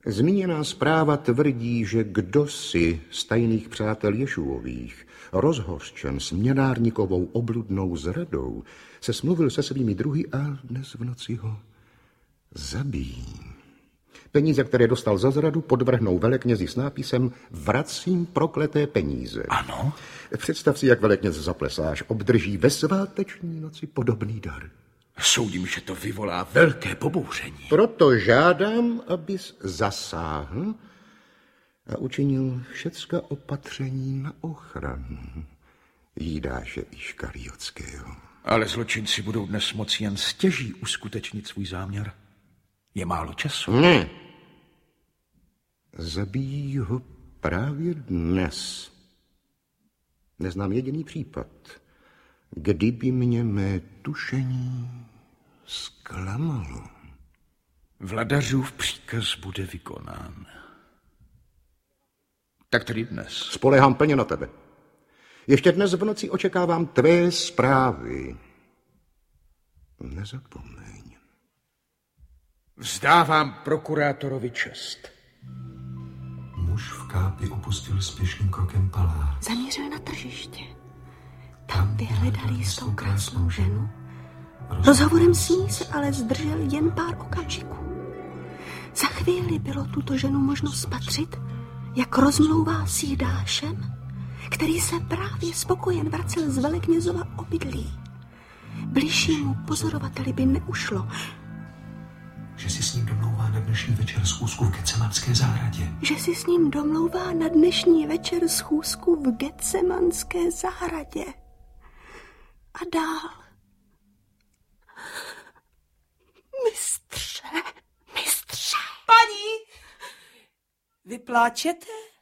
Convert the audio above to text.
Zmíněná zpráva tvrdí, že kdosi z tajných přátel Ješuových, rozhořčen směnárnikovou obludnou zradou, se smluvil se svými druhy a dnes v noci ho zabijí. Peníze, které dostal za zradu, podvrhnou veleknězi s nápisem Vracím prokleté peníze. Ano? Představ si, jak velekněz zaplesá, až obdrží ve sváteční noci podobný dar. Soudím, že to vyvolá velké pobouření. Proto žádám, abys zasáhl a učinil všecka opatření na ochranu Jidáše Iškariotského. Ale zločinci budou dnes moci jen stěží uskutečnit svůj záměr. Je málo času. Ne. Zabijí ho právě dnes. Neznám jediný případ, kdyby mě mé tušení zklamalo. Vladařův příkaz bude vykonán. Tak tedy dnes. Spolehám plně na tebe. Ještě dnes v noci očekávám tvé zprávy. Nezapomeň. Vzdávám prokurátorovi čest. Muž v kápi opustil spěšným krokem palác. Zamířil na tržiště. Tam vyhledal jistou krásnou ženu. Rozhovorem s ní se ale zdržel jen pár okamžiků. Za chvíli bylo tuto ženu možno spatřit, jak rozmlouvá s Jidášem, který se právě spokojen vracel z veleknězova obydlí. Bližšímu pozorovateli by neušlo, že si s ním domlouvá na dnešní večer schůzku v Getsemanské zahradě. Že si s ním domlouvá na dnešní večer schůzku v Getsemanské zahradě. A dál. Mistře. Paní, vy pláčete?